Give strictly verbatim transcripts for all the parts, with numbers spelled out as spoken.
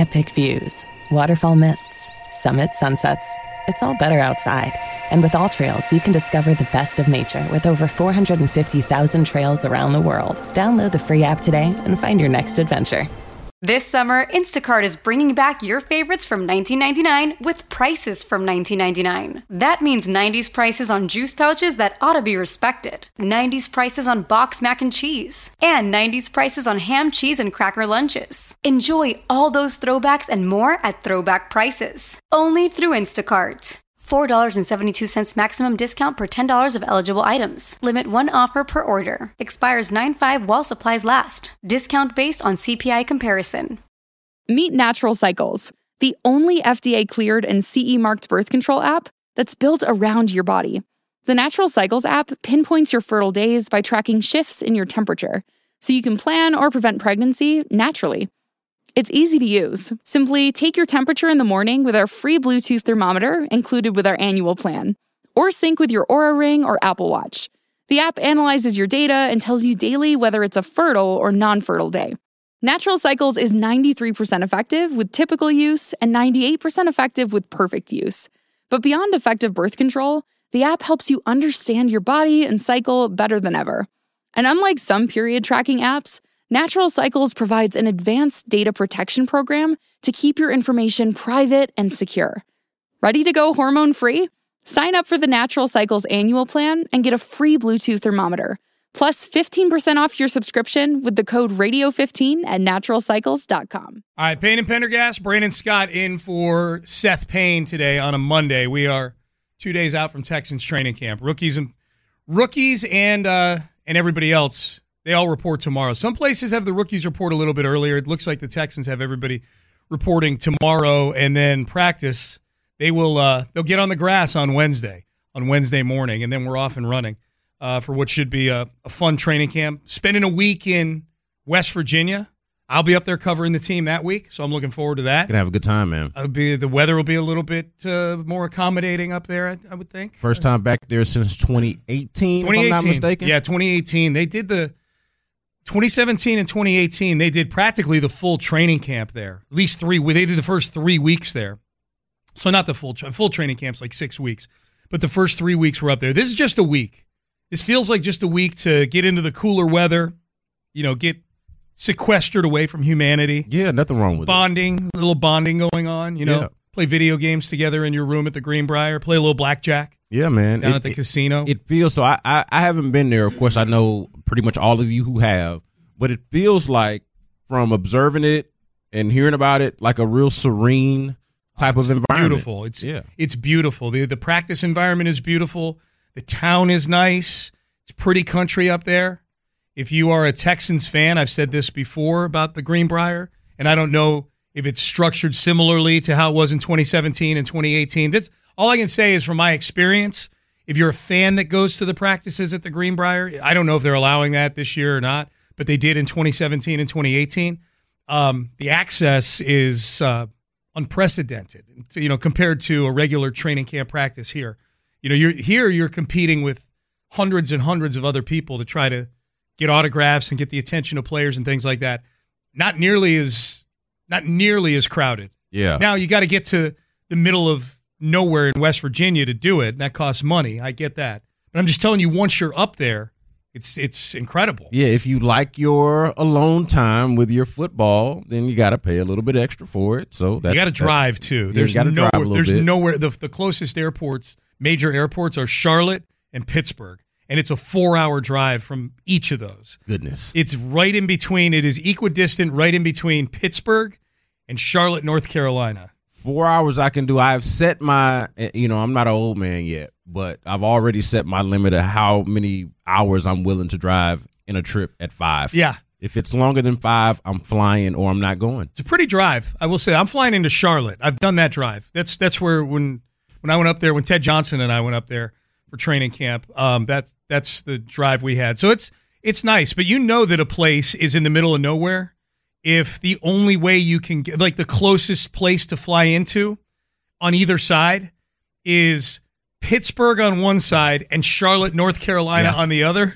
epic views, waterfall mists, summit sunsets. It's all better outside. And with AllTrails, you can discover the best of nature with over four hundred fifty thousand trails around the world. Download the free app today and find your next adventure. This summer, Instacart is bringing back your favorites from nineteen ninety-nine with prices from nineteen ninety-nine. That means nineties prices on juice pouches that ought to be respected, nineties prices on boxed mac and cheese, and nineties prices on ham, cheese, and cracker lunches. Enjoy all those throwbacks and more at throwback prices. Only through Instacart. four dollars and seventy-two cents maximum discount per ten dollars of eligible items. Limit one offer per order. Expires nine five while supplies last. Discount based on C P I comparison. Meet Natural Cycles, the only F D A-cleared and C E-marked birth control app that's built around your body. The Natural Cycles app pinpoints your fertile days by tracking shifts in your temperature, so you can plan or prevent pregnancy naturally. It's easy to use. Simply take your temperature in the morning with our free Bluetooth thermometer included with our annual plan, or sync with your Oura Ring or Apple Watch. The app analyzes your data and tells you daily whether it's a fertile or non-fertile day. Natural Cycles is ninety-three percent effective with typical use and ninety-eight percent effective with perfect use. But beyond effective birth control, the app helps you understand your body and cycle better than ever. And unlike some period tracking apps, Natural Cycles provides an advanced data protection program to keep your information private and secure. Ready to go hormone-free? Sign up for the Natural Cycles annual plan and get a free Bluetooth thermometer, plus fifteen percent off your subscription with the code radio fifteen at natural cycles dot com. All right, Payne and Pendergast, Brandon Scott in for Seth Payne today on a Monday. We are two days out from Texans training camp. Rookies and rookies and uh, and everybody else, they all report tomorrow. Some places have the rookies report a little bit earlier. It looks like the Texans have everybody reporting tomorrow, and then practice. They will uh, they'll get on the grass on Wednesday, on Wednesday morning, and then we're off and running uh, for what should be a, a fun training camp. Spending a week in West Virginia. I'll be up there covering the team that week, so I'm looking forward to that. Gonna have a good time, man. I'll be, the weather will be a little bit uh, more accommodating up there, I, I would think. First time back there since twenty eighteen, twenty eighteen, if I'm not mistaken. Yeah, twenty eighteen. They did the twenty seventeen and twenty eighteen. They did practically the full training camp there. At least three. They did the first three weeks there. So not the full full training camp's like six weeks, but the first three weeks were up there. This is just a week. This feels like just a week to get into the cooler weather. You know, get sequestered away from humanity. Yeah, nothing wrong with bonding, it. Bonding, a little bonding going on, you know. Yeah. Play video games together in your room at the Greenbrier. Play a little blackjack. Yeah, man. Down it, at the it, casino. It feels so. I, I, I haven't been there. Of course, I know pretty much all of you who have. But it feels like, from observing it and hearing about it, like a real serene type it's of environment. Beautiful. It's yeah. It's beautiful. The the practice environment is beautiful. The town is nice. It's pretty country up there. If you are a Texans fan, I've said this before about the Greenbrier, and I don't know if it's structured similarly to how it was in twenty seventeen and twenty eighteen. That's all I can say is from my experience. If you're a fan that goes to the practices at the Greenbrier, I don't know if they're allowing that this year or not, but they did in twenty seventeen and twenty eighteen. Um, the access is uh, unprecedented, you know, compared to a regular training camp practice here. You know, you're here, you're competing with hundreds and hundreds of other people to try to get autographs and get the attention of players and things like that. Not nearly as not nearly as crowded. Yeah. Now you got to get to the middle of nowhere in West Virginia to do it. And that costs money. I get that. But I'm just telling you, once you're up there, it's it's incredible. Yeah, if you like your alone time with your football, then you got to pay a little bit extra for it. So that's, you got to drive that, too. Yeah, There's you gotta nowhere. drive a little there's bit. nowhere. The the closest airports, major airports, are Charlotte and Pittsburgh. And it's a four-hour drive from each of those. Goodness. It's right in between. It is equidistant right in between Pittsburgh and Charlotte, North Carolina. Four hours I can do. I've set my, you know, I'm not an old man yet, but I've already set my limit of how many hours I'm willing to drive in a trip at five. Yeah. If it's longer than five, I'm flying or I'm not going. It's a pretty drive, I will say. I'm flying into Charlotte. I've done that drive. That's that's where when when I went up there, when Ted Johnson and I went up there for training camp, um, that's that's the drive we had. So it's it's nice, but you know that a place is in the middle of nowhere if the only way you can get, like the closest place to fly into on either side is Pittsburgh on one side and Charlotte, North Carolina yeah. on the other. Yeah.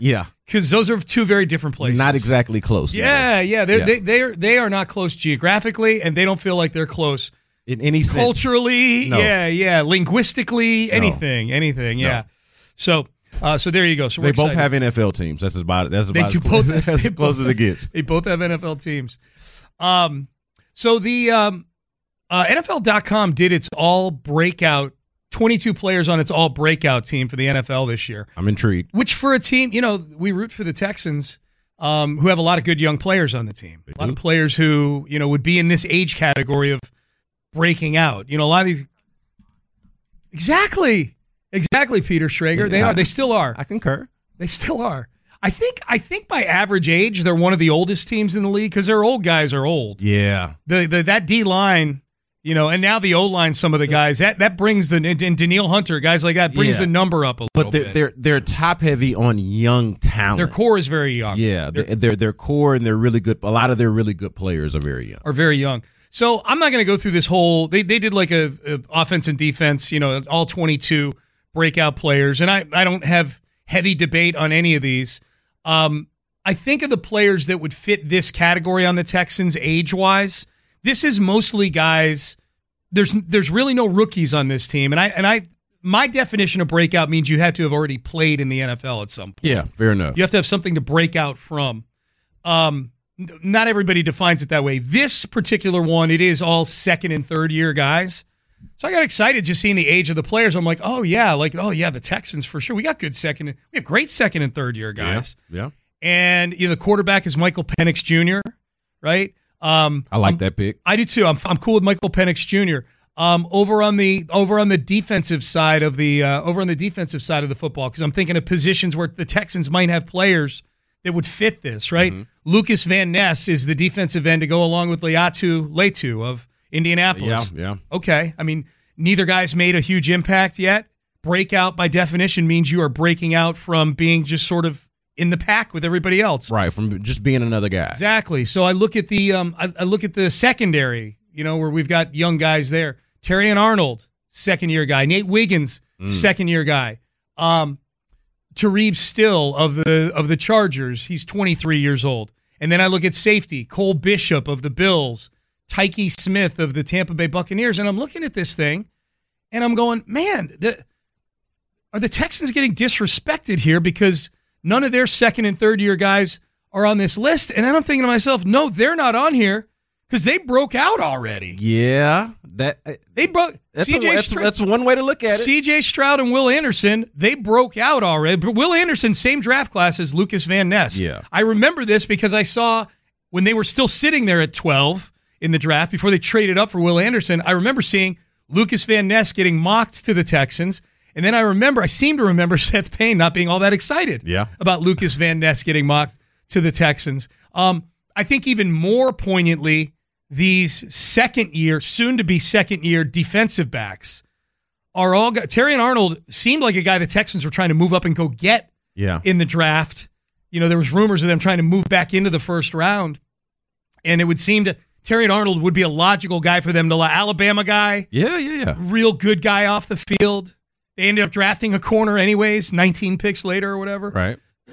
Because those are two very different places. Not exactly close. Yeah, either. yeah. They're, yeah. They they are they are not close geographically, and they don't feel like they're close in any sense. Culturally. No. Yeah, yeah. Linguistically, No. anything, anything. Yeah. No. So, uh, so there you go. So they we're both excited. have N F L teams. That's about that's They about do as, both. as they close both, as it gets. They both have N F L teams. Um, so the um, uh, N F L dot com did its all breakout. twenty-two players on its all breakout team for the N F L this year. I'm intrigued. Which for a team, you know, we root for the Texans, um, who have a lot of good young players on the team. They a lot do. of players who, you know, would be in this age category of breaking out. You know, a lot of these. Exactly. Exactly, Peter Schrager. They Yeah, are. They still are. I concur. They still are. I think I think by average age, they're one of the oldest teams in the league because their old guys are old. Yeah. The, the that D line, you know, and now the O line, some of the guys that that brings the and, and Daniil Hunter, guys like that brings Yeah. the number up a little But they're, bit. they're they're top heavy on young talent. Their core is very young. Yeah, They're- they're, they're their core and they're really good. A lot of their really good players are very young. are very young. So I'm not going to go through this whole. They they did like a, a offense and defense, you know, all twenty-two breakout players, and I I don't have heavy debate on any of these. Um, I think of the players that would fit this category on the Texans age wise. This is mostly guys. There's there's really no rookies on this team, and I and I my definition of breakout means you have to have already played in the N F L at some point. Yeah, fair enough. You have to have something to break out from. Um, n- not everybody defines it that way. This particular one, it is all second and third year guys. So I got excited just seeing the age of the players. I'm like, oh yeah, like oh yeah, the Texans for sure. We got good second. We have great second and third year guys. Yeah, yeah. And you know the quarterback is Michael Penix Junior Right? Um, I like that pick. I do too. I'm I'm cool with Michael Penix Junior Um, over on the over on the defensive side of the uh, over on the defensive side of the football, because I'm thinking of positions where the Texans might have players that would fit this. Right? Mm-hmm. Lucas Van Ness is the defensive end to go along with Leatu Letu of Indianapolis. Yeah, yeah. Okay. I mean, neither guy's made a huge impact yet. Breakout by definition means you are breaking out from being just sort of in the pack with everybody else. Right, from just being another guy. Exactly. So I look at the um, I, I look at the secondary, you know, where we've got young guys there. Terrion Arnold, second year guy. Nate Wiggins, Mm. second year guy. Um, Tareeb Still of the of the Chargers, he's twenty-three years old. And then I look at safety, Cole Bishop of the Bills, Tyke Smith of the Tampa Bay Buccaneers, and I'm looking at this thing, and I'm going, man, the, are the Texans getting disrespected here because none of their second and third year guys are on this list? And then I'm thinking to myself, no, they're not on here because they broke out already. Yeah, that They broke. that's, a, C J that's, Stroud, that's one way to look at it. C J Stroud and Will Anderson, they broke out already. But Will Anderson, same draft class as Lucas Van Ness. Yeah. I remember this because I saw when they were still sitting there at twelve in the draft before they traded up for Will Anderson. I remember seeing Lucas Van Ness getting mocked to the Texans. And then I remember, I seem to remember Seth Payne not being all that excited Yeah. about Lucas Van Ness getting mocked to the Texans. Um, I think even more poignantly, these second year, soon to be second year defensive backs are all got. Terrion Arnold seemed like a guy the Texans were trying to move up and go get Yeah. in the draft. You know, there was rumors of them trying to move back into the first round. And it would seem to, Terrion Arnold would be a logical guy for them to, Alabama guy, Yeah, yeah, yeah. real good guy off the field. They ended up drafting a corner anyways, nineteen picks later or whatever. Right.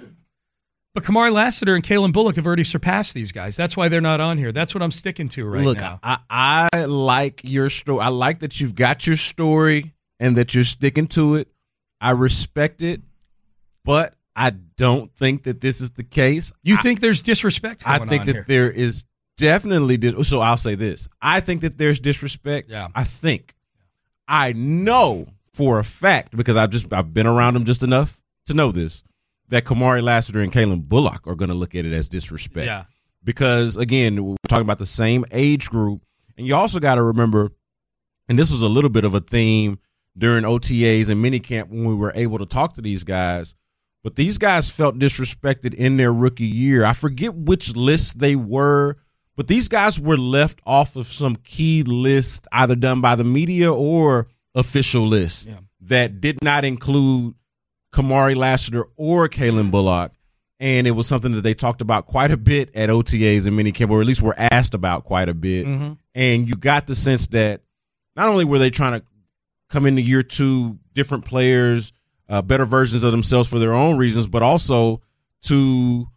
But Kamari Lassiter and Kalen Bullock have already surpassed these guys. That's why they're not on here. That's what I'm sticking to right Look, now. I, I like your story. I like that you've got your story and that you're sticking to it. I respect it, but I don't think that this is the case. You I, think there's disrespect going I think on that here? there is definitely dis- so I'll say this. I think that there's disrespect. Yeah. I think. I know for a fact, because I've just I've been around them just enough to know this, that Kamari Lassiter and Kalen Bullock are going to look at it as disrespect. Yeah. Because, again, we're talking about the same age group. And you also got to remember, and this was a little bit of a theme during O T As and minicamp when we were able to talk to these guys, but these guys felt disrespected in their rookie year. I forget which lists they were, but these guys were left off of some key list either done by the media or official list Yeah. that did not include Kamari Lassiter or Kalen Bullock. And it was something that they talked about quite a bit at O T As and minicamp, or at least were asked about quite a bit. Mm-hmm. And you got the sense that not only were they trying to come into year two, different players, uh, better versions of themselves for their own reasons, but also to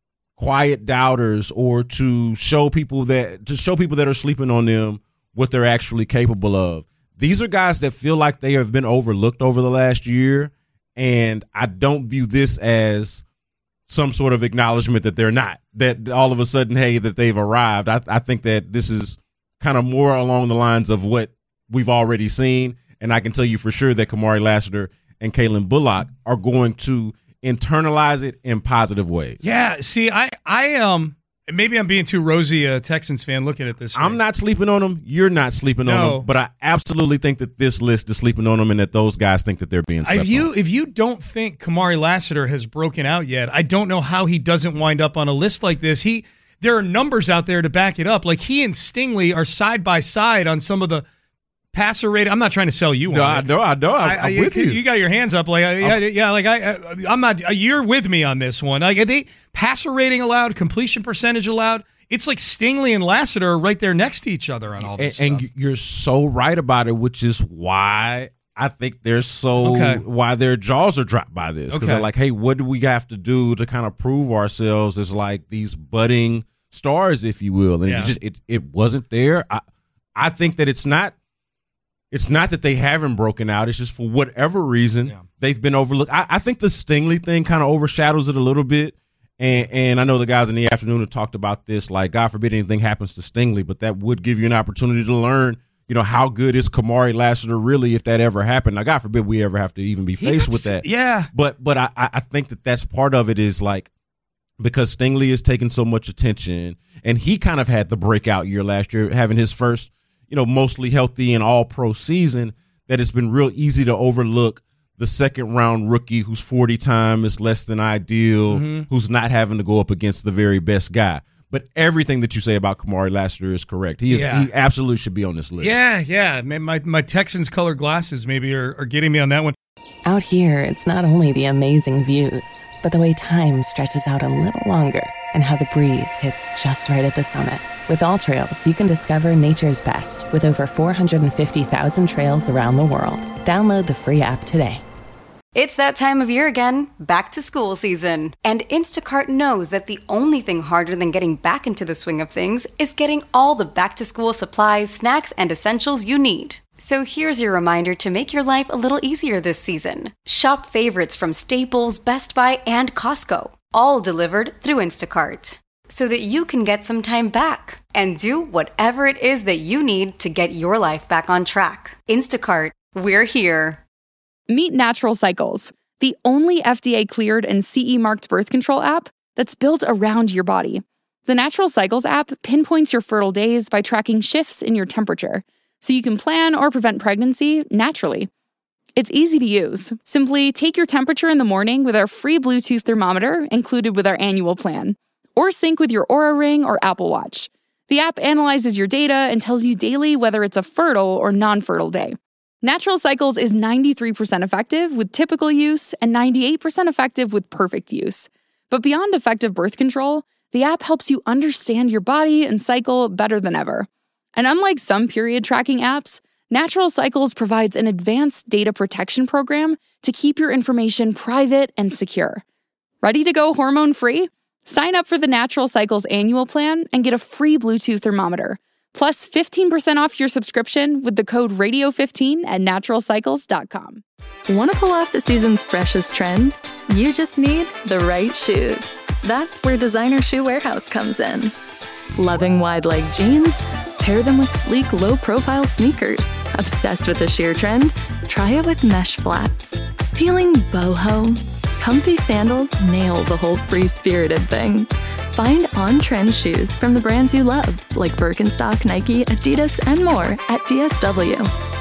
quiet doubters or to show people that to show people that are sleeping on them what they're actually capable of. These are guys that feel like they have been overlooked over the last year, and I don't view this as some sort of acknowledgement that they're not, that all of a sudden, hey, that they've arrived. I, I think that this is kind of more along the lines of what we've already seen, and I can tell you for sure that Kamari Lassiter and Kalen Bullock are going to internalize it in positive ways. Yeah, see, I, I um, maybe I'm being too rosy a Texans fan looking at this thing. I'm not sleeping on them. You're not sleeping No. on them. But I absolutely think that this list is sleeping on them and that those guys think that they're being slept If you on. if you don't think Kamari Lassiter has broken out yet, I don't know how he doesn't wind up on a list like this. He there are numbers out there to back it up. Like he and Stingley are side by side on some of the passer rate. I'm not trying to sell you on No, it. I know, I know. I'm, I, I, I'm with you. You got your hands up, like yeah, yeah. Like I, I'm not. You're with me on this one. Like they passer rating allowed, completion percentage allowed. It's like Stingley and Lassiter are right there next to each other on all this and, stuff. and you're so right about it, which is why I think they're so Okay. why their jaws are dropped by this, because Okay. they're like, hey, what do we have to do to kind of prove ourselves as like these budding stars, if you will? And Yeah. it just it it wasn't there. I I think that it's not. It's not that they haven't broken out. It's just for whatever reason Yeah. they've been overlooked. I, I think the Stingley thing kind of overshadows it a little bit. And and I know the guys in the afternoon have talked about this, like, God forbid anything happens to Stingley, but that would give you an opportunity to learn, you know, how good is Kamari Lassiter really if that ever happened. Now, God forbid we ever have to even be faced with that. Yeah. But but I, I think that that's part of it is like, because Stingley is taking so much attention, and he kind of had the breakout year last year, having his first, you know, mostly healthy and all pro season, that it's been real easy to overlook the second round rookie whose forty time is less than ideal, Mm-hmm. who's not having to go up against the very best guy. But everything that you say about Kamari Lassiter is correct. He is Yeah. he absolutely should be on this list. Yeah, yeah. Man, My my Texans colored glasses maybe are, are getting me on that one. Out here, it's not only the amazing views, but the way time stretches out a little longer and how the breeze hits just right at the summit. With All Trails, you can discover nature's best with over four hundred fifty thousand trails around the world. Download the free app today. It's that time of year again, back to school season. And Instacart knows that the only thing harder than getting back into the swing of things is getting all the back to school supplies, snacks, and essentials you need. So here's your reminder to make your life a little easier this season. Shop favorites from Staples, Best Buy, and Costco, all delivered through Instacart, so that you can get some time back and do whatever it is that you need to get your life back on track. Instacart, we're here. Meet Natural Cycles, the only F D A-cleared and C E marked birth control app that's built around your body. The Natural Cycles app pinpoints your fertile days by tracking shifts in your temperature, so you can plan or prevent pregnancy naturally. It's easy to use. Simply take your temperature in the morning with our free Bluetooth thermometer included with our annual plan, or sync with your Oura Ring or Apple Watch. The app analyzes your data and tells you daily whether it's a fertile or non-fertile day. Natural Cycles is ninety-three percent effective with typical use and ninety-eight percent effective with perfect use. But beyond effective birth control, the app helps you understand your body and cycle better than ever. And unlike some period tracking apps, Natural Cycles provides an advanced data protection program to keep your information private and secure. Ready to go hormone-free? Sign up for the Natural Cycles annual plan and get a free Bluetooth thermometer, plus fifteen percent off your subscription with the code radio fifteen at natural cycles dot com. Want to pull off the season's freshest trends? You just need the right shoes. That's where Designer Shoe Warehouse comes in. Loving wide leg jeans? Pair them with sleek, low-profile sneakers. Obsessed with the sheer trend? Try it with mesh flats. Feeling boho? Comfy sandals nail the whole free-spirited thing. Find on-trend shoes from the brands you love, like Birkenstock, Nike, Adidas, and more at D S W.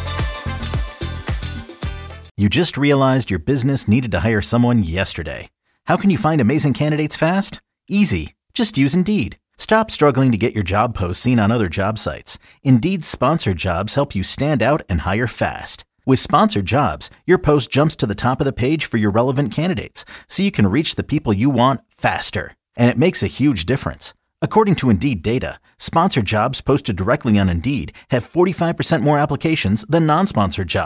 You just realized your business needed to hire someone yesterday. How can you find amazing candidates fast? Easy. Just use Indeed. Stop struggling to get your job posts seen on other job sites. Indeed's sponsored jobs help you stand out and hire fast. With sponsored jobs, your post jumps to the top of the page for your relevant candidates, so you can reach the people you want faster. And it makes a huge difference. According to Indeed data, sponsored jobs posted directly on Indeed have forty-five percent more applications than non-sponsored jobs.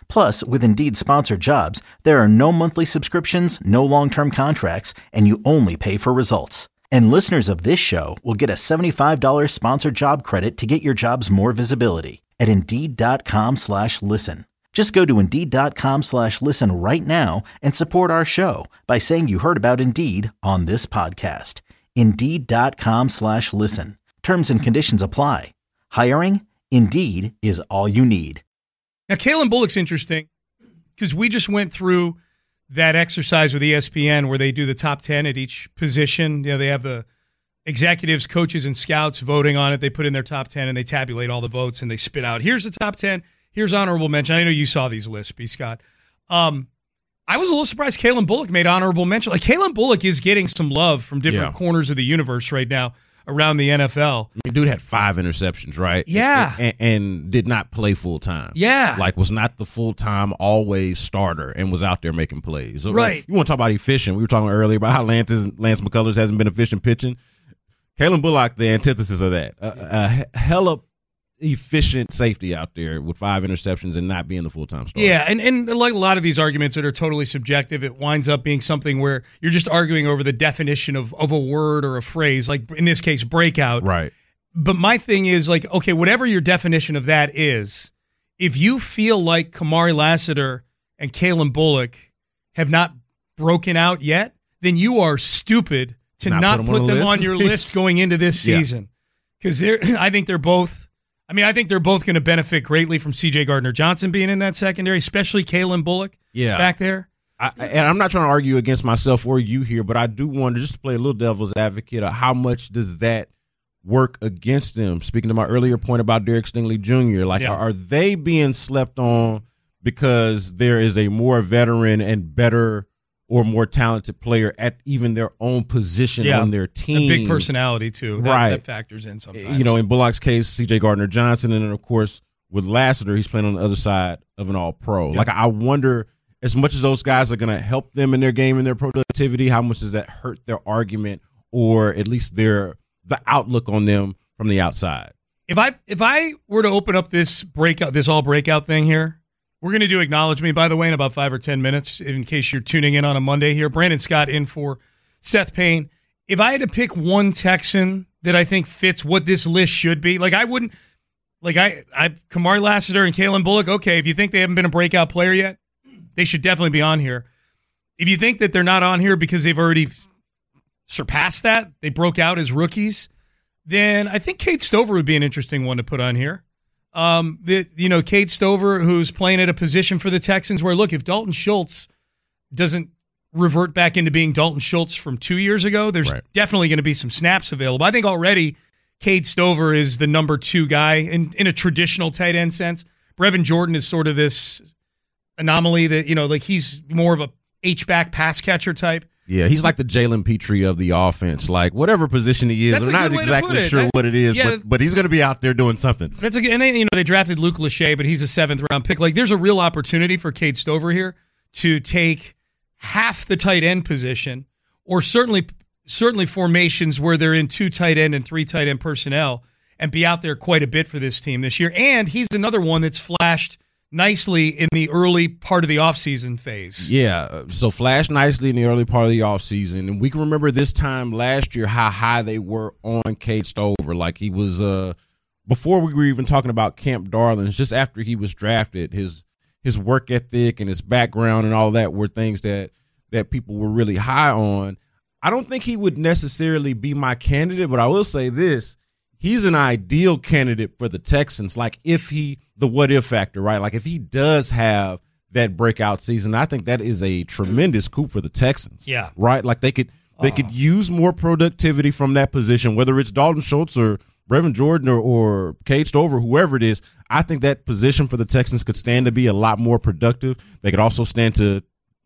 Plus, with Indeed Sponsored Jobs, there are no monthly subscriptions, no long-term contracts, and you only pay for results. And listeners of this show will get a seventy-five dollars sponsored job credit to get your jobs more visibility at Indeed.com slash listen. Just go to Indeed.com slash listen right now and support our show by saying you heard about Indeed on this podcast. Indeed.com slash listen. Terms and conditions apply. Hiring? Indeed is all you need. Now, Kalen Bullock's interesting because we just went through that exercise with E S P N where they do the top ten at each position. You know, they have the executives, coaches, and scouts voting on it. They put in their top ten and they tabulate all the votes and they spit out, here's the top ten, here's honorable mention. I know you saw these lists, B. Scott. Um, I was a little surprised Kalen Bullock made honorable mention. Like, Kalen Bullock is getting some love from different Yeah. corners of the universe right now around the N F L. I mean, dude had five interceptions, right? Yeah. And, and did not play full time. Yeah. Like, was not the full time, always starter and was out there making plays. So, Right. You want to talk about efficient. We were talking earlier about how Lance, Lance McCullers hasn't been efficient pitching. Kalen Bullock, the antithesis of that. A, a hella efficient safety out there with five interceptions and not being the full-time starter. Yeah, and, and like a lot of these arguments that are totally subjective, it winds up being something where you're just arguing over the definition of, of a word or a phrase, like in this case, breakout. Right. But my thing is, like, okay, whatever your definition of that is, if you feel like Kamari Lassiter and Kalen Bullock have not broken out yet, then you are stupid to not, Not put, put them on the them list? on your list going into this Yeah. season. Because they're, I think they're both, I mean, I think they're both going to benefit greatly from C J Gardner-Johnson being in that secondary, especially Kalen Bullock Yeah. back there. I, and I'm not trying to argue against myself or you here, but I do wonder, just to play a little devil's advocate, of how much does that work against them? Speaking to my earlier point about Derek Stingley Junior, like, Yeah. are, are they being slept on because there is a more veteran and better or more talented player at even their own position Yeah. on their A team? big personality, too. That, Right. that factors in sometimes. You know, in Bullock's case, C J Gardner-Johnson, and then, of course, with Lassiter, he's playing on the other side of an all-pro. Yeah. Like, I wonder, as much as those guys are going to help them in their game and their productivity, how much does that hurt their argument or at least their the outlook on them from the outside? If I if I were to open up this breakout, this all breakout thing here, we're going to do Acknowledge Me, by the way, in about five or ten minutes, in case you're tuning in on a Monday here. Brandon Scott in for Seth Payne. If I had to pick one Texan that I think fits what this list should be, like I wouldn't, like I, I Kamari Lassiter and Kalen Bullock, okay, if you think they haven't been a breakout player yet, they should definitely be on here. If you think that they're not on here because they've already surpassed that, they broke out as rookies, then I think Cade Stover would be an interesting one to put on here. Um, the, you know, Cade Stover, who's playing at a position for the Texans where, look, if Dalton Schultz doesn't revert back into being Dalton Schultz from two years ago, there's Right. definitely going to be some snaps available. I think already Cade Stover is the number two guy in, in a traditional tight end sense. Brevin Jordan is sort of this anomaly that, you know, like he's more of a H-back pass catcher type. Yeah, he's like the Jalen Petrie of the offense. Like, whatever position he is, That's I'm a not good way to exactly put it. sure That- what it is, yeah. but, but he's going to be out there doing something. That's a good, and they, you know, they drafted Luke Lachey, but he's a seventh round pick. Like, there's a real opportunity for Cade Stover here to take half the tight end position, or certainly, certainly formations where they're in two tight end and three tight end personnel, and be out there quite a bit for this team this year. And he's another one that's flashed nicely in the early part of the offseason phase. Yeah, so flashed nicely in the early part of the offseason. And we can remember this time last year how high they were on Cade Stover. Like, he was, uh, before we were even talking about Camp Darlings, just after he was drafted, his his work ethic and his background and all that were things that, that people were really high on. I don't think he would necessarily be my candidate, but I will say this. He's an ideal candidate for the Texans. Like, if he, the what if factor, right? Like, if he does have that breakout season, I think that is a tremendous coup for the Texans. Yeah. Right? Like, they could they could use more productivity from that position, whether it's Dalton Schultz or Brevin Jordan or, or Cade Stover, whoever it is. I think that position for the Texans could stand to be a lot more productive. They could also stand to,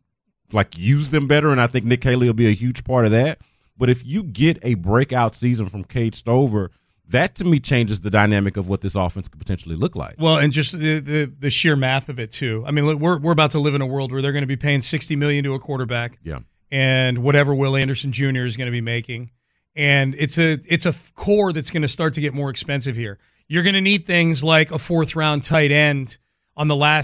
like, use them better, and I think Nick Haley will be a huge part of that. But if you get a breakout season from Cade Stover, that to me changes the dynamic of what this offense could potentially look like. Well, and just the, the the sheer math of it too. I mean, look, we're we're about to live in a world where they're going to be paying sixty million dollars to a quarterback, Yeah. and whatever Will Anderson Junior is going to be making, and it's a it's a core that's going to start to get more expensive here. You're going to need things like a fourth round tight end on the last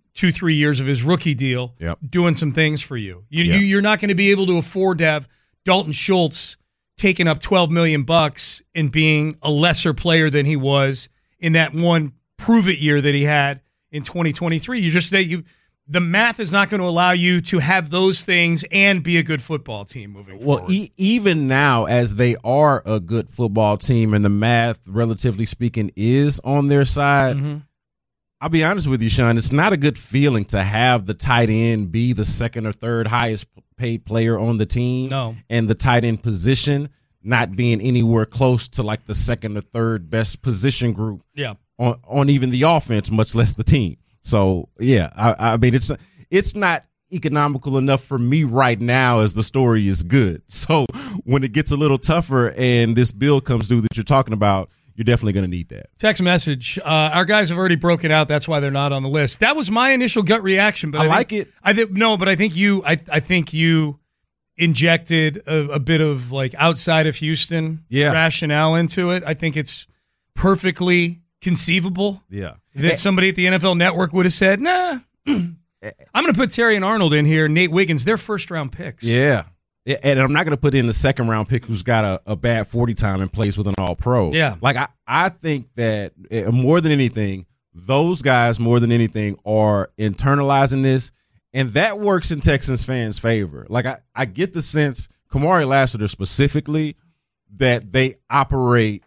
two, three years of his rookie deal, yep. doing some things for you. You, yep. you you're not going to be able to afford to have Dalton Schultz taking up twelve million bucks and being a lesser player than he was in that one prove it year that he had in twenty twenty-three. You just you the math is not going to allow you to have those things and be a good football team moving well, forward. Well, e- even now, as they are a good football team and the math, relatively speaking, is on their side, mm-hmm. I'll be honest with you, Sean, it's not a good feeling to have the tight end be the second or third highest paid player on the team. No. And the tight end position not being anywhere close to like the second or third best position group yeah. on, on even the offense, much less the team. So, yeah, I, I mean, it's it's not economical enough for me right now as the story is good. So when it gets a little tougher and this bill comes due that you're talking about, you're definitely going to need that. Text message. Uh, our guys have already broken out. That's why they're not on the list. That was my initial gut reaction. But I, I like think, it. I think no, but I think you. I I think you injected a, a bit of like outside of Houston yeah. rationale into it. I think it's perfectly conceivable. Yeah, that somebody at the N F L Network would have said, "Nah, I'm going to put Terry and Arnold in here. Nate Wiggins, they're first round picks." Yeah. And I'm not going to put in the second round pick who's got a, a bad forty time and plays with an all pro. Yeah. Like, I, I think that more than anything, those guys, more than anything, are internalizing this. And that works in Texans fans' favor. Like, I, I get the sense, Kamari Lassiter specifically, that they operate.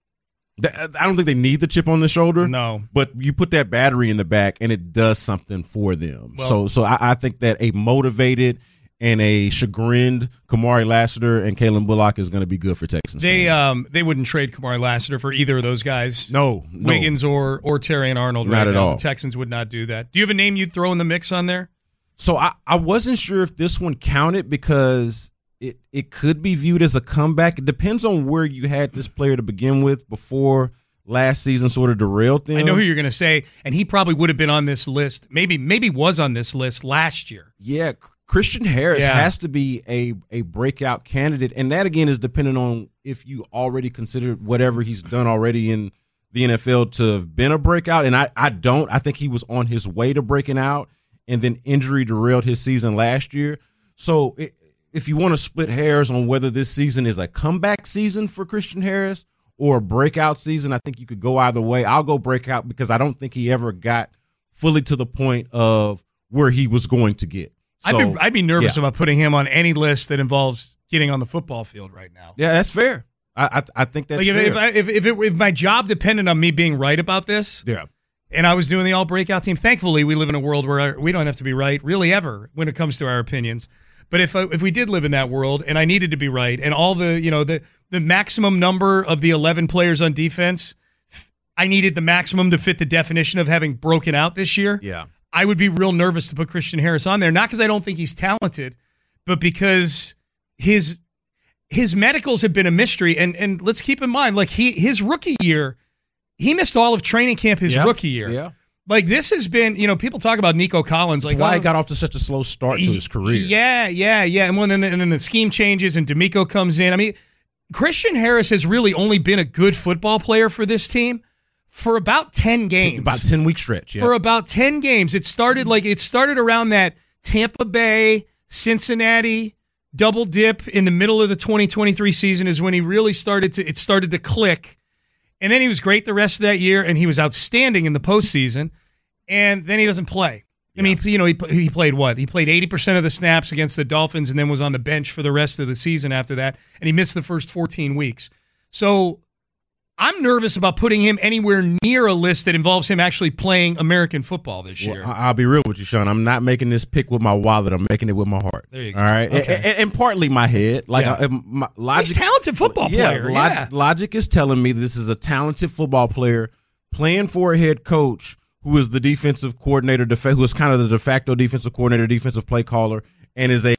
I don't think they need the chip on the shoulder. No. But you put that battery in the back and it does something for them. Well, so, so I, I think that a motivated and a chagrined Kamari Lassiter and Kalen Bullock is going to be good for Texans They fans. um they wouldn't trade Kamari Lassiter for either of those guys. No, no. Wiggins or or Terry and Arnold. Not right at now. all. The Texans would not do that. Do you have a name you'd throw in the mix on there? So I, I wasn't sure if this one counted because it, it could be viewed as a comeback. It depends on where you had this player to begin with before last season sort of derailed them. I know who you're going to say, and he probably would have been on this list. Maybe maybe was on this list last year. Yeah, Christian Harris yeah. has to be a, a breakout candidate, and that, again, is dependent on if you already considered whatever he's done already in the N F L to have been a breakout, and I, I don't. I think he was on his way to breaking out, and then injury derailed his season last year. So it, if you want to split hairs on whether this season is a comeback season for Christian Harris or a breakout season, I think you could go either way. I'll go breakout because I don't think he ever got fully to the point of where he was going to get. So, I'd, be, I'd be nervous yeah. about putting him on any list that involves getting on the football field right now. Yeah, that's fair. I I, I think that's like if, fair. If, I, if, if, it, if my job depended on me being right about this, yeah. and I was doing the all breakout team, thankfully we live in a world where we don't have to be right really ever when it comes to our opinions. But if if we did live in that world and I needed to be right, and all the you know the the maximum number of the eleven players on defense, I needed the maximum to fit the definition of having broken out this year. Yeah. I would be real nervous to put Christian Harris on there, not because I don't think he's talented, but because his his medicals have been a mystery. And and let's keep in mind, like he his rookie year, he missed all of training camp his yeah. rookie year. Yeah. Like this has been, you know, people talk about Nico Collins. That's like why oh, he got off to such a slow start to his career. Yeah, yeah, yeah. And, when, and, then, and then the scheme changes and D'Amico comes in. I mean, Christian Harris has really only been a good football player for this team for about ten games. About ten week stretch, yeah. For about ten games. It started like it started around that Tampa Bay, Cincinnati double dip in the middle of the twenty twenty-three season is when he really started to it started to click. And then he was great the rest of that year, and he was outstanding in the postseason. And then he doesn't play. I mean, you know, he he played what? He played eighty percent of the snaps against the Dolphins and then was on the bench for the rest of the season after that. And he missed the first fourteen weeks. So I'm nervous about putting him anywhere near a list that involves him actually playing American football this year. Well, I'll be real with you, Sean. I'm not making this pick with my wallet. I'm making it with my heart. There you go. All right? Okay. And, and, and partly my head. Like Yeah. I, my logic, He's a talented football player. Yeah, log- Yeah. Logic is telling me this is a talented football player playing for a head coach who is the defensive coordinator, who is kind of the de facto defensive coordinator, defensive play caller, and is a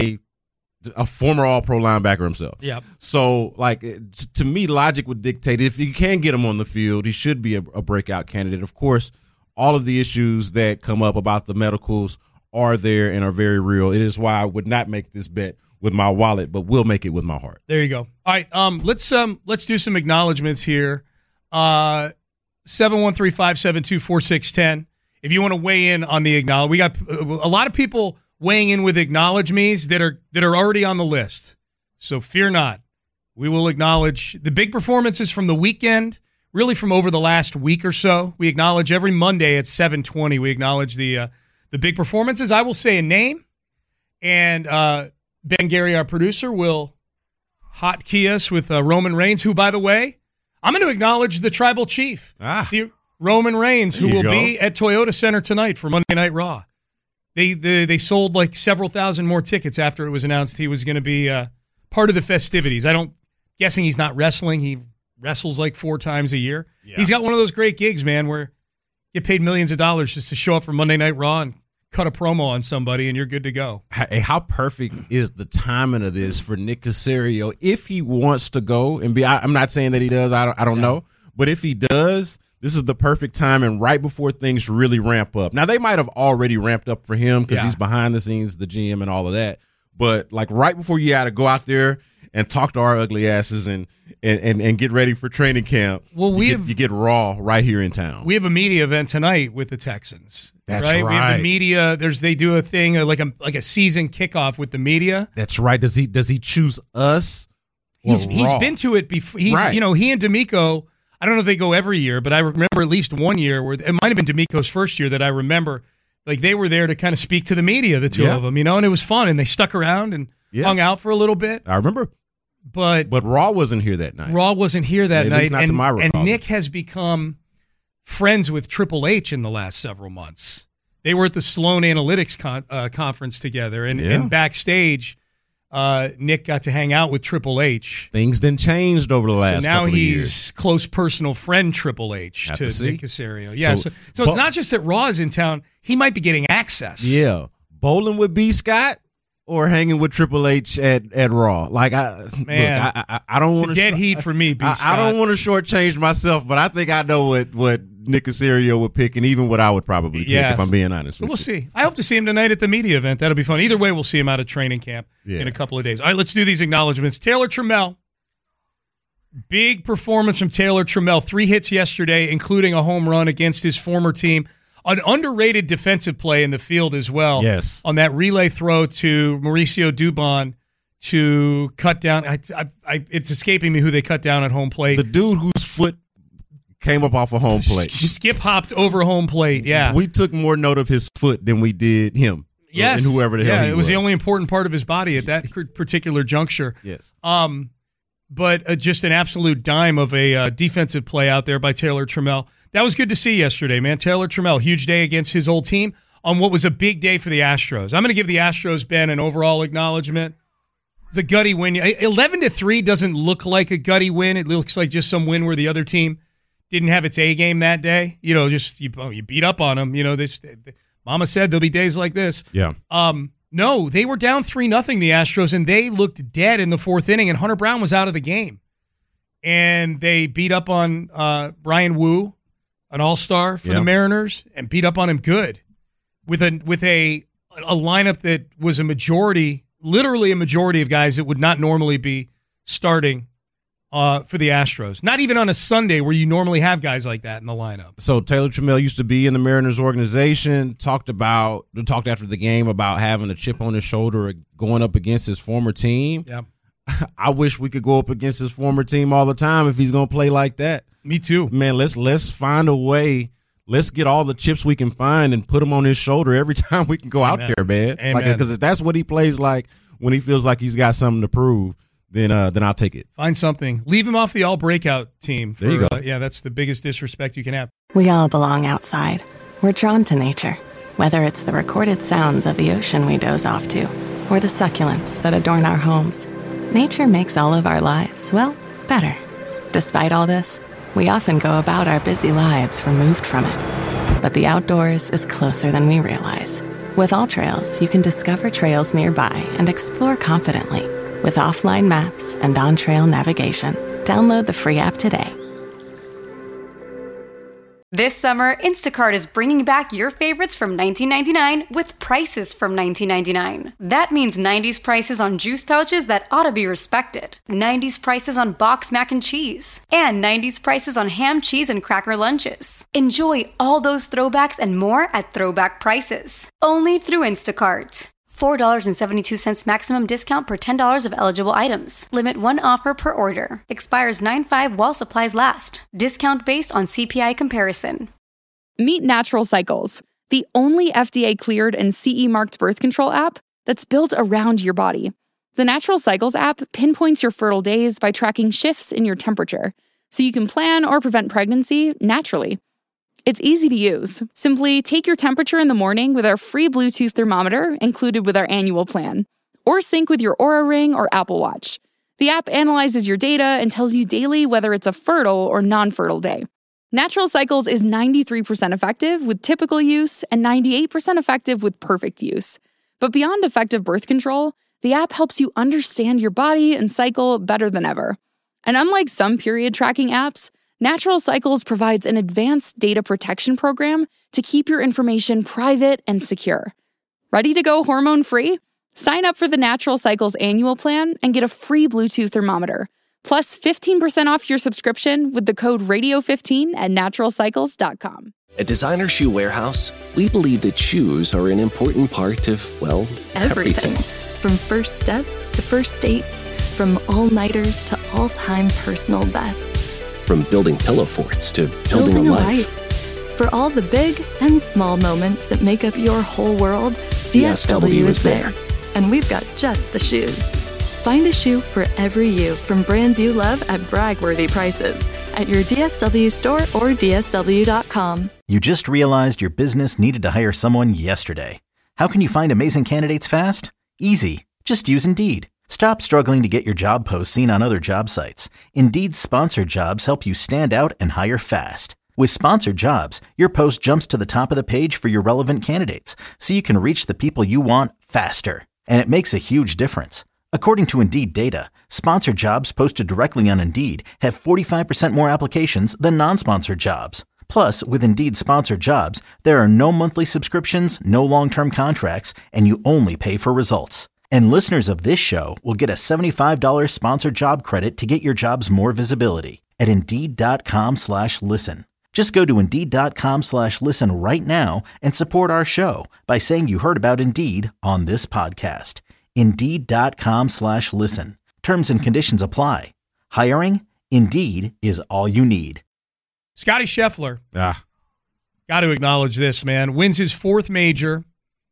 a former All-Pro linebacker himself. Yeah. So, like, to me, logic would dictate if you can get him on the field, he should be a, a breakout candidate. Of course, all of the issues that come up about the medicals are there and are very real. It is why I would not make this bet with my wallet, but will make it with my heart. There you go. All right, um, let's um, let's do some acknowledgments here. Uh, seven one three, five seven two, four six one zero if you want to weigh in on the acknowledge, we got a lot of people weighing in with acknowledge me's that are that are already on the list. So fear not. We will acknowledge the big performances from the weekend, really from over the last week or so. We acknowledge every Monday at seven twenty. We acknowledge the uh, the big performances. I will say a name, and uh, Ben Gary, our producer, will hotkey us with uh, Roman Reigns, who, by the way, I'm going to acknowledge the tribal chief, ah, the Roman Reigns, who will go. be at Toyota Center tonight for Monday Night Raw. They they, they sold like several thousand more tickets after it was announced he was going to be uh, part of the festivities. I don't guessing he's not wrestling. He wrestles like four times a year. Yeah. He's got one of those great gigs, man, where you get paid millions of dollars just to show up for Monday Night Raw and cut a promo on somebody, and you're good to go. Hey, how perfect is the timing of this for Nick Caserio if he wants to go and be? I, I'm not saying that he does. I don't. I don't yeah. know. But if he does, this is the perfect time and right before things really ramp up. Now they might have already ramped up for him because yeah. he's behind the scenes, the G M, and all of that. But like right before you got to go out there and talk to our ugly asses and and, and, and get ready for training camp. Well, we you, have, get, you get Raw right here in town. We have a media event tonight with the Texans. That's right. right. We have the media. There's they do a thing uh, like a like a season kickoff with the media. That's right. Does he does he choose us? He's he's been to it before. He's right. you know he and D'Amico. I don't know if they go every year, but I remember at least one year where it might have been D'Amico's first year that I remember. Like they were there to kind of speak to the media, the two yeah. of them, you know, and it was fun. And they stuck around and yeah. hung out for a little bit. I remember. But but Raw wasn't here that night. Raw wasn't here that At night. Least not and, to my and Nick has become friends with Triple H in the last several months. They were at the Sloan Analytics con, uh, conference together, and, yeah. and backstage, uh, Nick got to hang out with Triple H. Things then changed over the last. So now couple of he's years. close personal friend Triple H Have to, to Nick Caserio. Yeah, so, so, so it's but, not just that Raw is in town; he might be getting access. Yeah, bowling with B. Scott or hanging with Triple H at, at Raw. Like I, Man, look, I, I, I don't want to dead sh- heat for me. B. I, Scott. I don't want to shortchange myself, but I think I know what what Nick Caserio would pick, and even what I would probably pick yes. if I'm being honest. But with we'll you. see. I hope to see him tonight at the media event. That'll be fun. Either way, we'll see him out of training camp yeah. in a couple of days. All right, let's do these acknowledgments. Taylor Trammell. Big performance from Taylor Trammell. Three hits yesterday, including a home run against his former team. An underrated defensive play in the field as well. Yes. On that relay throw to Mauricio Dubon to cut down. I, I, I, it's escaping me who they cut down at home plate. The dude whose foot came up off a home plate. Skip hopped over home plate, yeah. We took more note of his foot than we did him. Yes. And whoever the yeah, hell he it was, was. the only important part of his body at that particular juncture. Yes. Um, but uh, just an absolute dime of a uh, defensive play out there by Taylor Trammell. That was good to see yesterday, man. Taylor Trammell, huge day against his old team on what was a big day for the Astros. I'm going to give the Astros, Ben, an overall acknowledgement. It's a gutty win. eleven to three doesn't look like a gutty win. It looks like just some win where the other team didn't have its A game that day. You know, just you, oh, you beat up on them. You know, this. Mama said there'll be days like this. Yeah. Um. No, they were down three nothing, the Astros, and they looked dead in the fourth inning, and Hunter Brown was out of the game. And they beat up on uh, Brian Wu, an all-star for yeah. the Mariners, and beat up on him good with a with a a lineup that was a majority, literally a majority of guys that would not normally be starting uh, for the Astros. Not even on a Sunday where you normally have guys like that in the lineup. So Taylor Trammell used to be in the Mariners organization, talked about talked after the game about having a chip on his shoulder going up against his former team. Yeah. I wish we could go up against his former team all the time if he's going to play like that. Me too. Man, let's let's find a way. Let's get all the chips we can find and put them on his shoulder every time we can go Amen. out there, man. Amen. Like, because if that's what he plays like when he feels like he's got something to prove, then uh, then I'll take it. Find something. Leave him off the all-breakout team. For, there you go. Uh, yeah, that's the biggest disrespect you can have. We all belong outside. We're drawn to nature, whether it's the recorded sounds of the ocean we doze off to, or the succulents that adorn our homes. Nature makes all of our lives, well, better. Despite all this, we often go about our busy lives removed from it. But the outdoors is closer than we realize. With AllTrails, you can discover trails nearby and explore confidently with offline maps and on-trail navigation. Download the free app today. This summer, Instacart is bringing back your favorites from nineteen ninety-nine with prices from nineteen ninety-nine. That means nineties prices on juice pouches that ought to be respected, nineties prices on box mac and cheese, and nineties prices on ham, cheese, and cracker lunches. Enjoy all those throwbacks and more at throwback prices, only through Instacart. four dollars and seventy-two cents maximum discount per ten dollars of eligible items. Limit one offer per order. Expires nine five while supplies last. Discount based on C P I comparison. Meet Natural Cycles, the only F D A-cleared and C E-marked birth control app that's built around your body. The Natural Cycles app pinpoints your fertile days by tracking shifts in your temperature, so you can plan or prevent pregnancy naturally. It's easy to use. Simply take your temperature in the morning with our free Bluetooth thermometer included with our annual plan, or sync with your Oura Ring or Apple Watch. The app analyzes your data and tells you daily whether it's a fertile or non-fertile day. Natural Cycles is ninety-three percent effective with typical use and ninety-eight percent effective with perfect use. But beyond effective birth control, the app helps you understand your body and cycle better than ever. And unlike some period tracking apps, Natural Cycles provides an advanced data protection program to keep your information private and secure. Ready to go hormone-free? Sign up for the Natural Cycles annual plan and get a free Bluetooth thermometer, plus fifteen percent off your subscription with the code radio fifteen at natural cycles dot com. At Designer Shoe Warehouse, we believe that shoes are an important part of, well, everything. Everything. From first steps to first dates, from all-nighters to all-time personal bests. From building pillow forts to building, Building a a life. life. For all the big and small moments that make up your whole world, D S W is there. And we've got just the shoes. Find a shoe for every you from brands you love at brag-worthy prices at your D S W store or D S W dot com. You just realized your business needed to hire someone yesterday. How can you find amazing candidates fast? Easy. Just use Indeed. Stop struggling to get your job posts seen on other job sites. Indeed's sponsored jobs help you stand out and hire fast. With sponsored jobs, your post jumps to the top of the page for your relevant candidates, so you can reach the people you want faster. And it makes a huge difference. According to Indeed data, sponsored jobs posted directly on Indeed have forty-five percent more applications than non-sponsored jobs. Plus, with Indeed sponsored jobs, there are no monthly subscriptions, no long-term contracts, and you only pay for results. And listeners of this show will get a seventy-five dollars sponsored job credit to get your jobs more visibility at Indeed.com slash listen. Just go to Indeed.com slash listen right now and support our show by saying you heard about Indeed on this podcast. Indeed.com slash listen. Terms and conditions apply. Hiring? Indeed is all you need. Scotty Scheffler, Ah, got to acknowledge this, man. Wins his fourth major.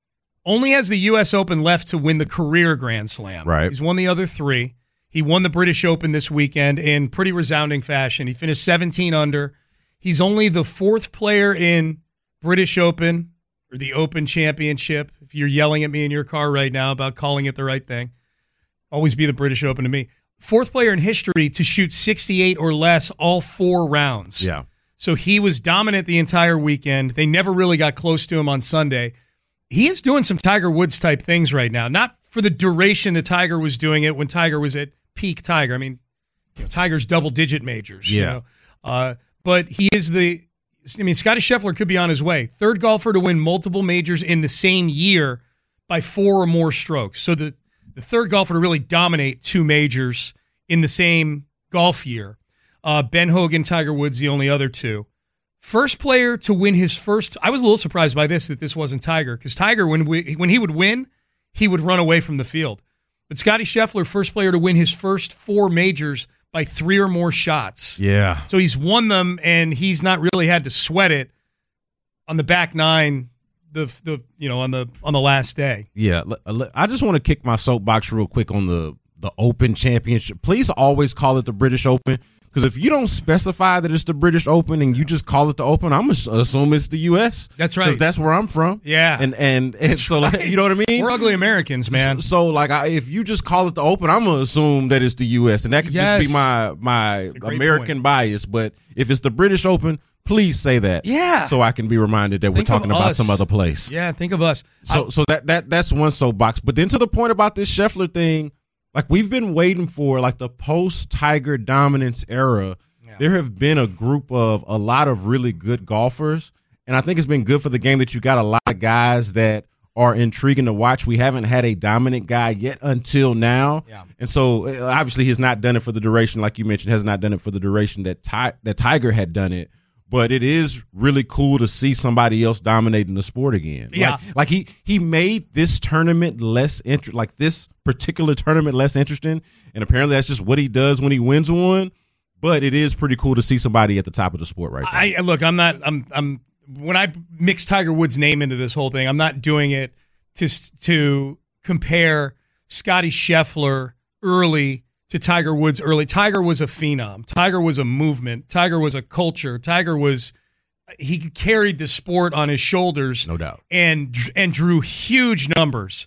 Only has the U S Open left to win the career Grand Slam. Right. He's won the other three. He won the British Open this weekend in pretty resounding fashion. He finished seventeen under. He's only the fourth player in British Open or the Open Championship. If you're yelling at me in your car right now about calling it the right thing, always be the British Open to me. Fourth player in history to shoot sixty-eight or less all four rounds. yeah. So he was dominant the entire weekend. They never really got close to him on Sunday. He is doing some Tiger Woods type things right now. Not for the duration that Tiger was doing it when Tiger was at peak Tiger. I mean, you know, Tiger's double digit majors. Yeah. You know? uh, but he is the, I mean, Scotty Scheffler could be on his way. Third golfer to win multiple majors in the same year by four or more strokes. So the, the third golfer to really dominate two majors in the same golf year. Uh, Ben Hogan, Tiger Woods, the only other two. First player to win his first. I was a little surprised by this, that this wasn't Tiger, because Tiger, when we, when he would win, he would run away from the field. But Scotty Scheffler, first player to win his first four majors by three or more shots. Yeah. So he's won them, and he's not really had to sweat it on the back nine. The the you know on the on the last day. Yeah. I just want to kick my soapbox real quick on the the Open Championship. Please always call it the British Open. Because if you don't specify that it's the British Open and you just call it the Open, I'm going to assume it's the U S. That's right. Because that's where I'm from. Yeah. And and, and so, right. like, you know what I mean? We're ugly Americans, man. So, so like, I, if you just call it the Open, I'm going to assume that it's the U S. And that could Yes. just be my, my American point. bias. But if it's the British Open, please say that. Yeah. So I can be reminded that Think we're of talking about us. some other place. Yeah, think of us. So I- so that that that's one soapbox. But then to the point about this Scheffler thing, like, we've been waiting for, like, the post-Tiger dominance era. Yeah. there have been a group of a lot of really good golfers, and I think it's been good for the game that you got a lot of guys that are intriguing to watch. We haven't had a dominant guy yet until now. Yeah. And so obviously he's not done it for the duration, like you mentioned, has not done it for the duration that Ty- that Tiger had done it. But it is really cool to see somebody else dominating the sport again. Yeah. Like, like he he made this tournament less inter- like this particular tournament less interesting. And apparently that's just what he does when he wins one. But it is pretty cool to see somebody at the top of the sport right now. I look, I'm not I'm I'm when I mix Tiger Woods' name into this whole thing, I'm not doing it to to compare Scottie Scheffler early to Tiger Woods early. Tiger was a phenom. Tiger was a movement. Tiger was a culture. Tiger was he carried the sport on his shoulders, no doubt, and and drew huge numbers,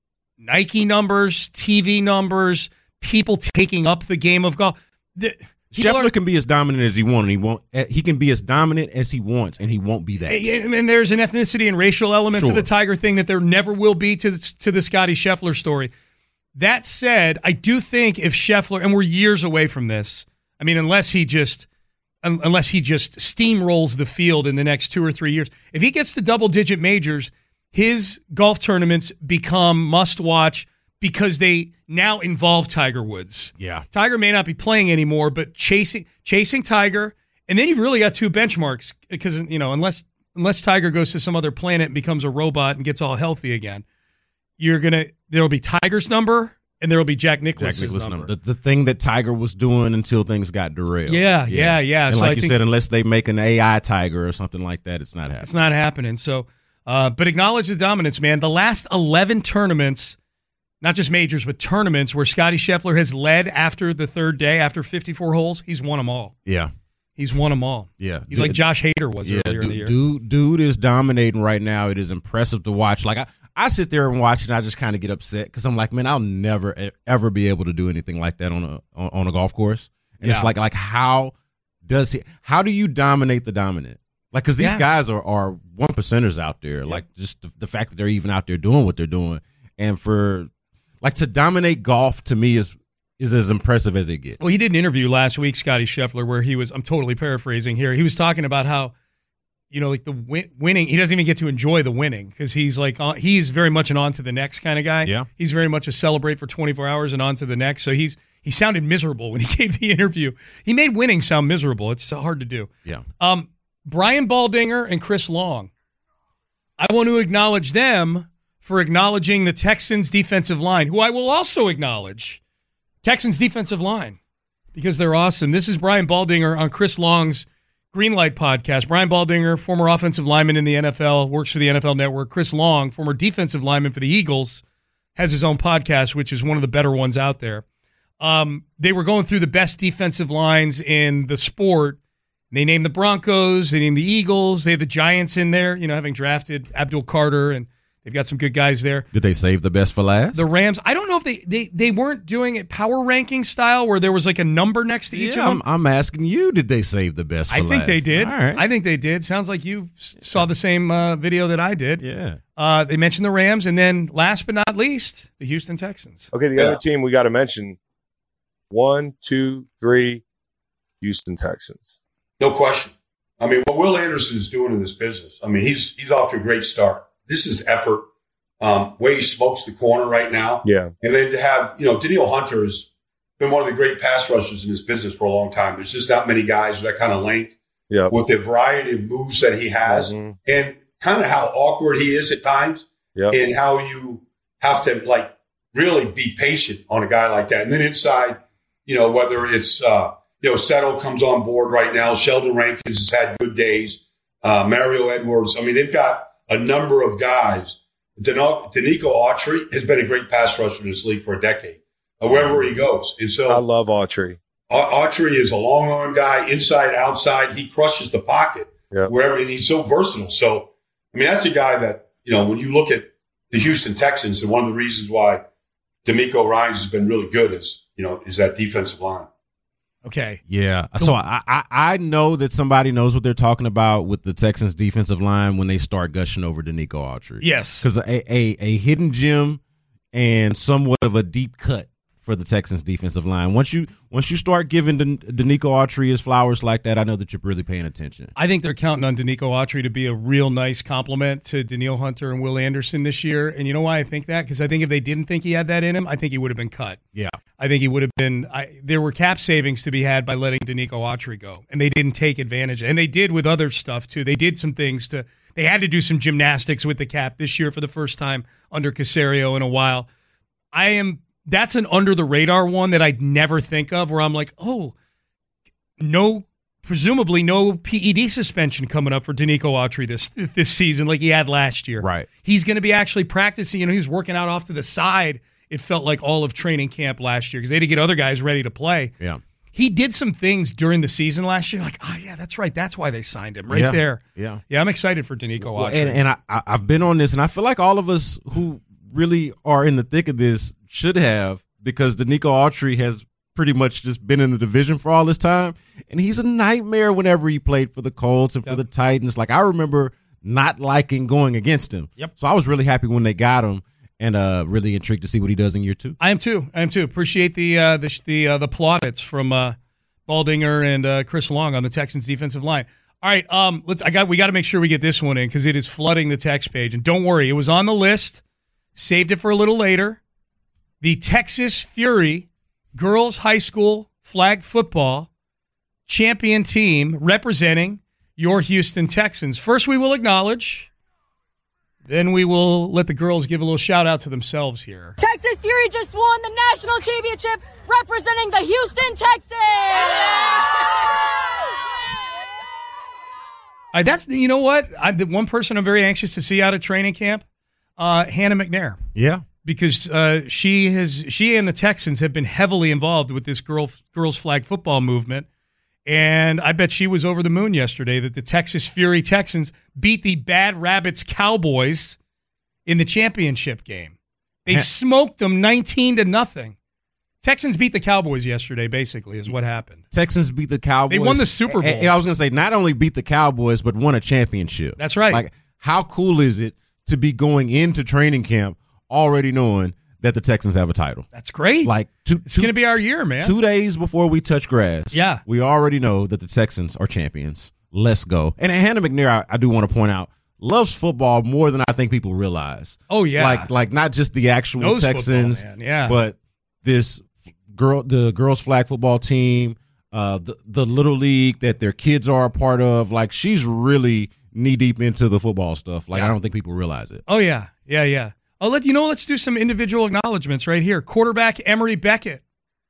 Nike numbers, T V numbers, people taking up the game of golf. The, Scheffler are, can be as dominant as he wants, and he won't. He can be as dominant as he wants, and he won't be that. And, and there's an ethnicity and racial element sure. to the Tiger thing that there never will be to to the Scottie Scheffler story. That said, I do think if Scheffler, and we're years away from this, I mean, unless he just un, unless he just steamrolls the field in the next two or three years, if he gets to double-digit majors, his golf tournaments become must-watch because they now involve Tiger Woods. Yeah. Tiger may not be playing anymore, but chasing chasing Tiger, and then you've really got two benchmarks because, you know, unless unless Tiger goes to some other planet and becomes a robot and gets all healthy again, you're going to there'll be Tiger's number and there'll be Jack Nicklaus's Jack Nicklaus number. number. The, the thing that Tiger was doing until things got derailed. Yeah, yeah, yeah. And so like I you think said, unless they make an A I Tiger or something like that, it's not happening. it's not happening. So, uh, but acknowledge the dominance, man. The last eleven tournaments, not just majors, but tournaments where Scottie Scheffler has led after the third day, after fifty-four holes, he's won them all. Yeah. He's won them all. Yeah. He's like Josh Hader was yeah, earlier dude, in the year. Dude, dude is dominating right now. It is impressive to watch. Like, I, I sit there and watch, and I just kind of get upset because I'm like, man, I'll never, ever be able to do anything like that on a on, on a golf course. And Yeah. it's like, like how does he, how do you dominate the dominant? Like, because these Yeah. guys are, are one percenters out there. Yep. Like, just the, the fact that they're even out there doing what they're doing. And for, like, to dominate golf to me is is as impressive as it gets. Well, he did an interview last week, Scottie Scheffler, where he was, I'm totally paraphrasing here, he was talking about how, you know, like the win- winning, he doesn't even get to enjoy the winning because he's like, uh, he's very much an on to the next kind of guy. Yeah. He's very much a celebrate for twenty-four hours and on to the next. So he's, he sounded miserable when he gave the interview. He made winning sound miserable. It's so hard to do. Yeah. Um, Brian Baldinger and Chris Long. I want to acknowledge them for acknowledging the Texans defensive line, who I will also acknowledge. Texans defensive line, because they're awesome. This is Brian Baldinger on Chris Long's Greenlight podcast. Brian Baldinger, former offensive lineman in the N F L, works for the N F L Network. Chris Long, former defensive lineman for the Eagles, has his own podcast, which is one of the better ones out there. Um, they were going through the best defensive lines in the sport. They named the Broncos, they named the Eagles, they have the Giants in there, you know, having drafted Abdul Carter, and they've got some good guys there. Did they save the best for last? The Rams, I don't know if they, they, they weren't doing it power ranking style where there was like a number next to each yeah, of them. I'm, I'm asking you, did they save the best for I last? think they did. All right. I think they did. Sounds like you s- saw the same uh, video that I did. Yeah. Uh, they mentioned the Rams, and then last but not least, the Houston Texans. Okay, the Yeah. other team we got to mention, one, two, three, Houston Texans. No question. I mean, what Will Anderson is doing in this business, I mean, he's he's off to a great start. This is effort. Um, way he smokes the corner right now. Yeah. And then to have, you know, Danielle Hunter has been one of the great pass rushers in this business for a long time. There's just not many guys with that kind of length, Yeah. with the variety of moves that he has, Mhm. and kind of how awkward he is at times, Yeah. and how you have to, like, really be patient on a guy like that. And then inside, you know, whether it's, uh, you know, Settle comes on board right now. Sheldon Rankins has had good days. Uh, Mario Edwards. I mean, they've got a number of guys. Danico Autry has been a great pass rusher in this league for a decade, uh, wherever he goes. And so I love Autry. Autry is a long arm guy, inside, outside. He crushes the pocket Yeah. wherever, and he's so versatile. So, I mean, that's a guy that, you know, when you look at the Houston Texans, and one of the reasons why D'Amico Ryans has been really good is, you know, is that defensive line. Okay. Yeah. So I, I I know that somebody knows what they're talking about with the Texans defensive line when they start gushing over Danico Autry. Yes. Because a, a, a hidden gem and somewhat of a deep cut for the Texans defensive line. Once you once you start giving Dan- Danico Autry his flowers like that, I know that you're really paying attention. I think they're counting on Danico Autry to be a real nice compliment to Danielle Hunter and Will Anderson this year. And you know why I think that? Because I think if they didn't think he had that in him, I think he would have been cut. Yeah. I think he would have been I, – there were cap savings to be had by letting Danico Autry go, and they didn't take advantage. And they did with other stuff, too. They did some things to – they had to do some gymnastics with the cap this year for the first time under Caserio in a while. I am – that's an under-the-radar one that I'd never think of where I'm like, oh, no – presumably no P E D suspension coming up for Danico Autry this this season like he had last year. Right. He's going to be actually practicing. You know, he was working out off to the side – it felt like all of training camp last year because they had to get other guys ready to play. Yeah. He did some things during the season last year, like, oh, yeah, that's right. That's why they signed him right yeah. there. Yeah. Yeah, I'm excited for Danico Autry. Well, and and I, I've been on this, and I feel like all of us who really are in the thick of this should have, because Danico Autry has pretty much just been in the division for all this time, and he's a nightmare whenever he played for the Colts and yep. for the Titans. Like, I remember not liking going against him. Yep. So I was really happy when they got him. And uh, really intrigued to see what he does in year two. I am too. I am too. Appreciate the uh, the the, uh, the plaudits from uh, Baldinger and uh, Chris Long on the Texans defensive line. All right, um, let's. I got. We got to make sure we get this one in because it is flooding the text page. And don't worry, it was on the list. Saved it for a little later. The Texas Fury girls high school flag football champion team representing your Houston Texans. First, we will acknowledge. Then we will let the girls give a little shout out to themselves here. Texas Fury just won the national championship representing the Houston Texans. Uh, that's you know what? I, the one person I'm very anxious to see out of training camp, uh, Hannah McNair. Yeah, because uh, she has she and the Texans have been heavily involved with this girl girls flag football movement. And I bet she was over the moon yesterday that the Texas Fury Texans beat the Bad Rabbits Cowboys in the championship game. They ha- smoked them nineteen to nothing. Texans beat the Cowboys yesterday, basically, is what happened. Texans beat the Cowboys. They won the Super Bowl. And, and I was going to say, not only beat the Cowboys, but won a championship. That's right. Like, how cool is it to be going into training camp already knowing that the Texans have a title? That's great. Like two, it's going to be our year, man. Two days before we touch grass, yeah, we already know that the Texans are champions. Let's go. And Hannah McNair, I, I do want to point out, loves football more than I think people realize. Oh yeah, like like not just the actual Knows Texans, football, yeah, but this girl, the girls flag football team, uh, the the little league that their kids are a part of. Like, she's really knee deep into the football stuff. Like, yeah. I don't think people realize it. Oh yeah, yeah, yeah. I'll let you know. Let's do some individual acknowledgments right here. Quarterback Emory Beckett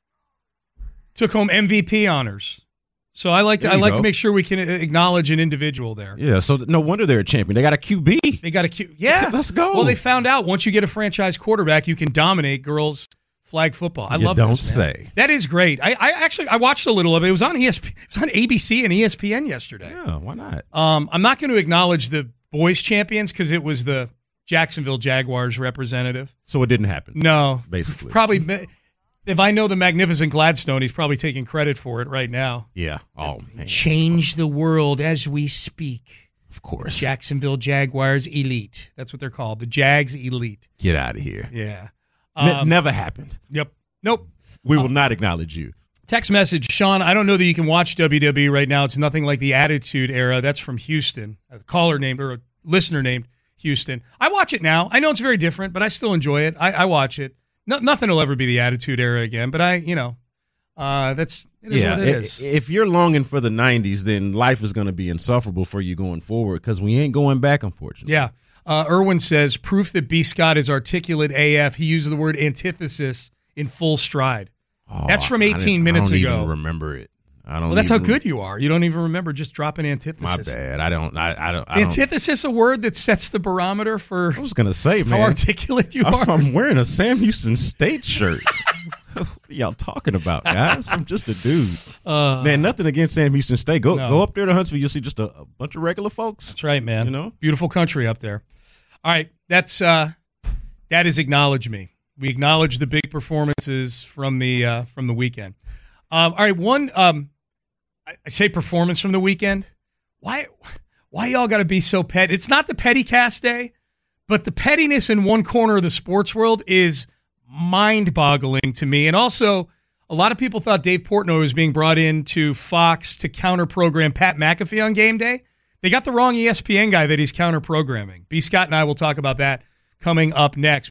took home M V P honors. So I like to I like go. to make sure we can acknowledge an individual there. Yeah. So no wonder they're a champion. They got a Q B. They got a Q. Yeah. Let's go. Well, they found out once you get a franchise quarterback, you can dominate girls flag football. I you love don't this, man. say. That is great. I, I actually I watched a little of it. It was on E S P N. It was on A B C and E S P N yesterday. Yeah. Why not? Um, I'm not going to acknowledge the boys champions because it was the Jacksonville Jaguars representative. So it didn't happen. No, basically. Probably, if I know the magnificent Gladstone, he's probably taking credit for it right now. Yeah. Oh, man. Change the world as we speak. Of course. Jacksonville Jaguars Elite. That's what they're called. The Jags Elite. Get out of here. Yeah. Ne- Um, never happened. Yep. Nope. We will uh, not acknowledge you. Text message, Sean, I don't know that you can watch W W E right now. It's nothing like the Attitude Era. That's from Houston. A caller named, or a listener named Houston. I watch it now. I know it's very different, but I still enjoy it. I, I watch it. No, nothing will ever be the Attitude Era again, but I, you know, uh, that's it is yeah, what it is. If you're longing for the nineties, then life is going to be insufferable for you going forward because we ain't going back, unfortunately. Yeah. Uh, Irwin says, proof that B. Scott is articulate A F. He uses the word antithesis in full stride. Oh, that's from eighteen minutes I don't ago. Even remember it. I don't. Well, that's even, how good you are. You don't even remember just dropping antithesis. My bad. I don't. I, I don't. Is antithesis a word that sets the barometer for? I was gonna say, man, how articulate you I'm, are. I'm wearing a Sam Houston State shirt. What are y'all talking about, guys? I'm just a dude. Uh, man, nothing against Sam Houston State. Go no. go up there to Huntsville. You'll see just a, a bunch of regular folks. That's right, man. You know, beautiful country up there. All right, that's uh, that is acknowledge me. We acknowledge the big performances from the uh, from the weekend. Um, all right, one. Um, I say performance from the weekend. Why why y'all got to be so petty? It's not the petty cast day, but the pettiness in one corner of the sports world is mind-boggling to me. And also, a lot of people thought Dave Portnoy was being brought into Fox to counter-program Pat McAfee on game day. They got the wrong E S P N guy that he's counter-programming. B. Scott and I will talk about that coming up next.